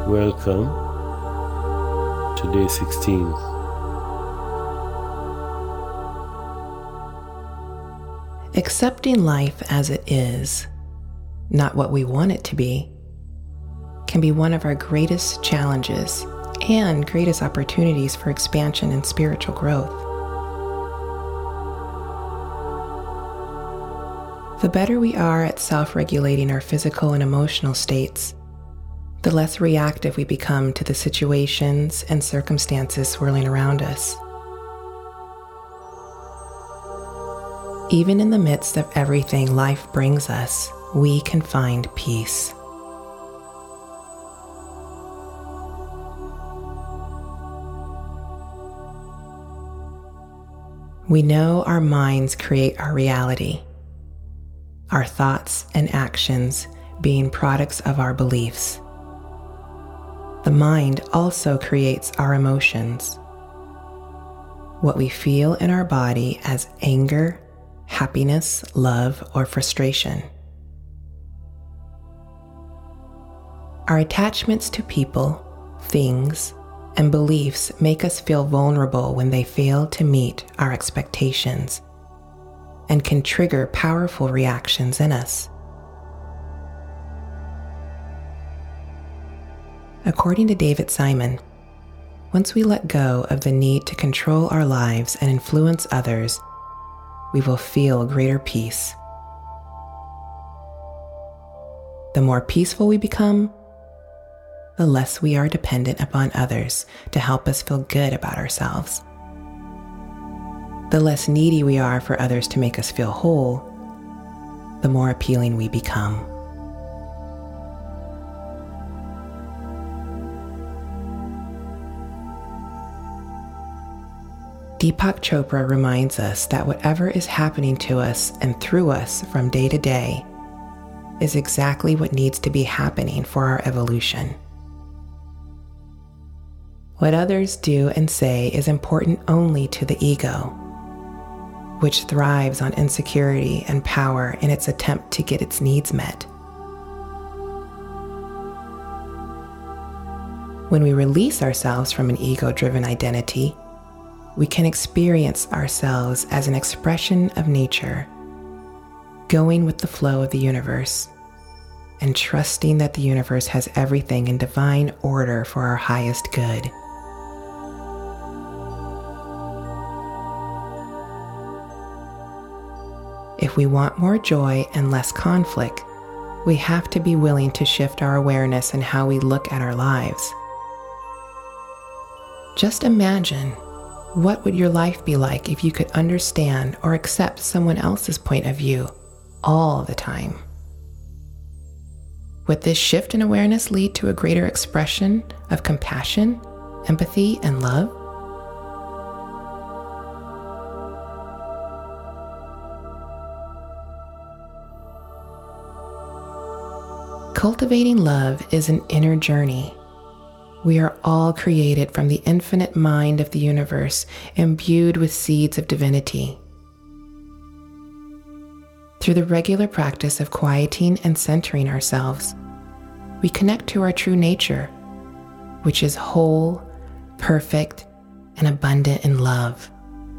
Welcome to day 16. Accepting life as it is, not what we want it to be, can be one of our greatest challenges and greatest opportunities for expansion and spiritual growth. The better we are at self-regulating our physical and emotional states, the less reactive we become to the situations and circumstances swirling around us. Even in the midst of everything life brings us, we can find peace. We know our minds create our reality, our thoughts and actions being products of our beliefs. The mind also creates our emotions, what we feel in our body as anger, happiness, love, or frustration. Our attachments to people, things, and beliefs make us feel vulnerable when they fail to meet our expectations and can trigger powerful reactions in us. According to David Simon, once we let go of the need to control our lives and influence others, we will feel greater peace. The more peaceful we become, the less we are dependent upon others to help us feel good about ourselves. The less needy we are for others to make us feel whole, the more appealing we become. Deepak Chopra reminds us that whatever is happening to us and through us from day to day is exactly what needs to be happening for our evolution. What others do and say is important only to the ego, which thrives on insecurity and power in its attempt to get its needs met. When we release ourselves from an ego-driven identity, we can experience ourselves as an expression of nature, going with the flow of the universe, and trusting that the universe has everything in divine order for our highest good. If we want more joy and less conflict, we have to be willing to shift our awareness and how we look at our lives. Just imagine, what would your life be like if you could understand or accept someone else's point of view all the time? Would this shift in awareness lead to a greater expression of compassion, empathy, and love? Cultivating love is an inner journey. We are all created from the infinite mind of the universe, imbued with seeds of divinity. Through the regular practice of quieting and centering ourselves, we connect to our true nature, which is whole, perfect, and abundant in love.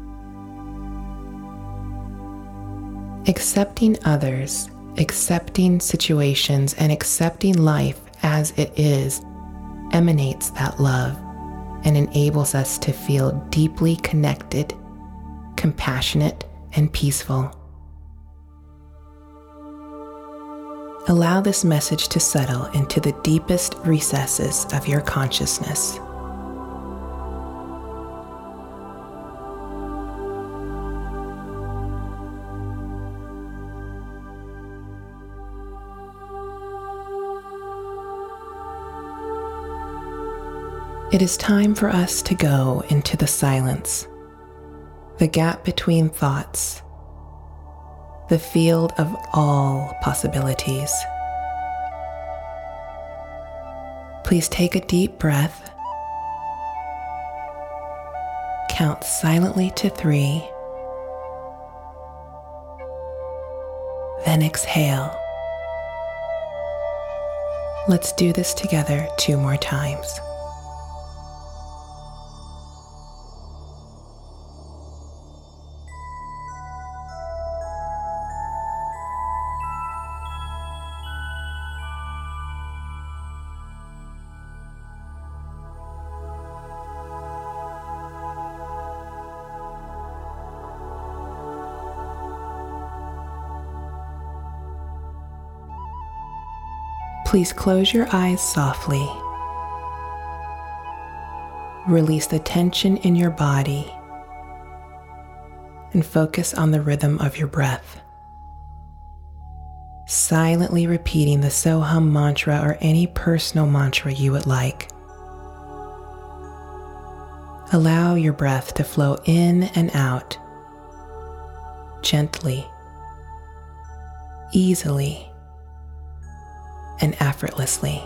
Accepting others, accepting situations, and accepting life as it is emanates that love and enables us to feel deeply connected, compassionate, and peaceful. Allow this message to settle into the deepest recesses of your consciousness. It is time for us to go into the silence, the gap between thoughts, the field of all possibilities. Please take a deep breath. Count silently to 3. Then exhale. Let's do this together 2 more times. Please close your eyes softly. Release the tension in your body and focus on the rhythm of your breath. Silently repeating the Soham mantra or any personal mantra you would like. Allow your breath to flow in and out, gently, easily, and effortlessly.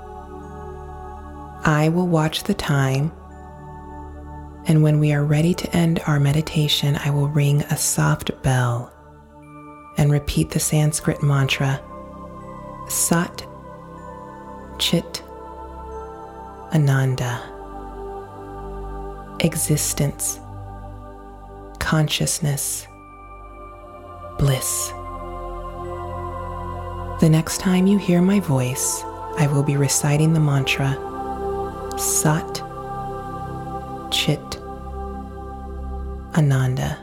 I will watch the time, and when we are ready to end our meditation, I will ring a soft bell and repeat the Sanskrit mantra, Sat Chit Ananda. Existence, consciousness, bliss. The next time you hear my voice, I will be reciting the mantra, Sat Chit Ananda.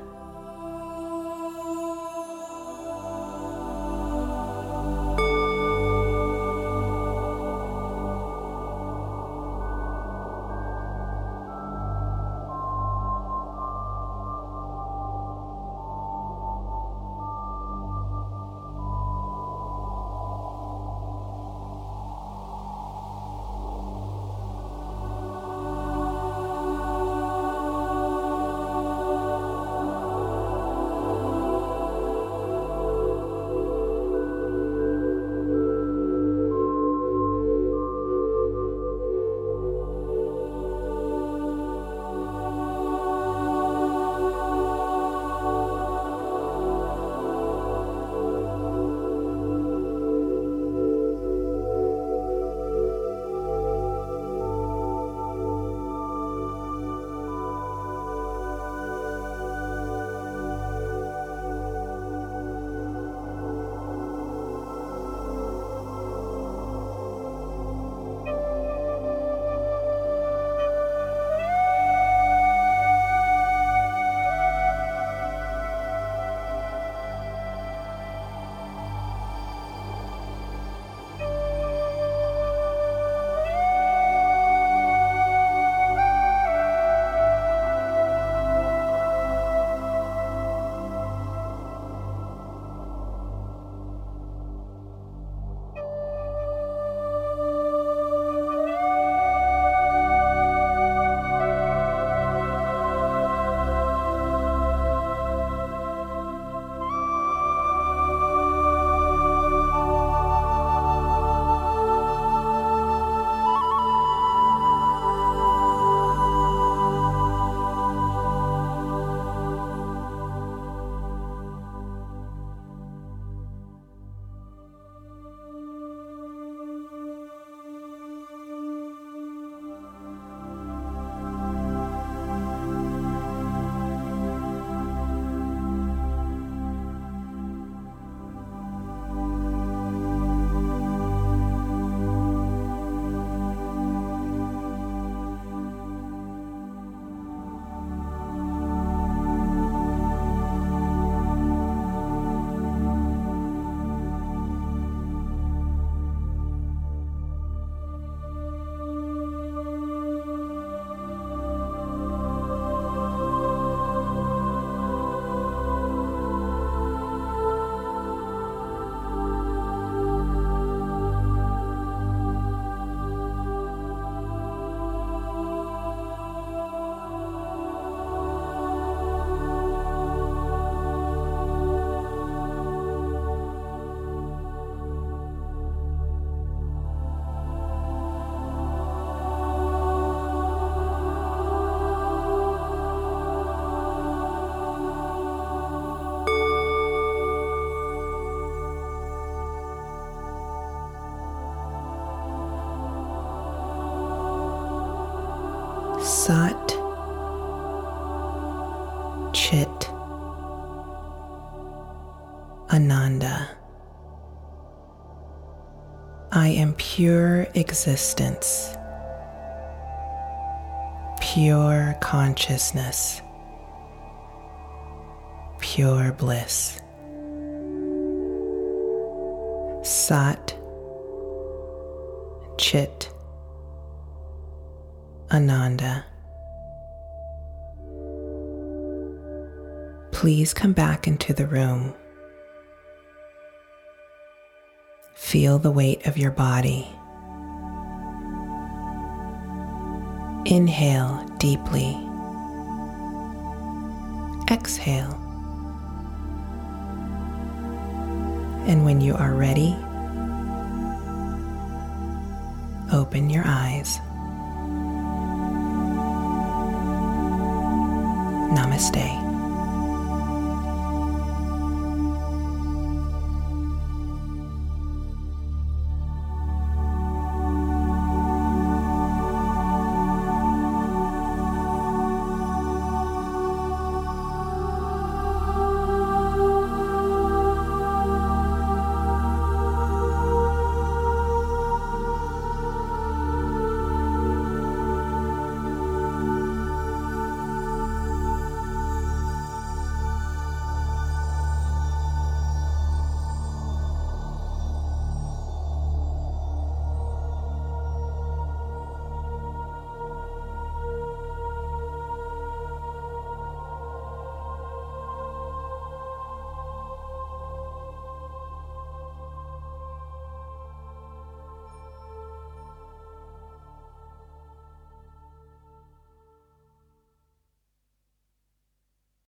Sat Chit Ananda. I am pure existence, pure consciousness, pure bliss. Sat Chit Ananda. Please come back into the room. Feel the weight of your body. Inhale deeply. Exhale. And when you are ready, open your eyes. Namaste.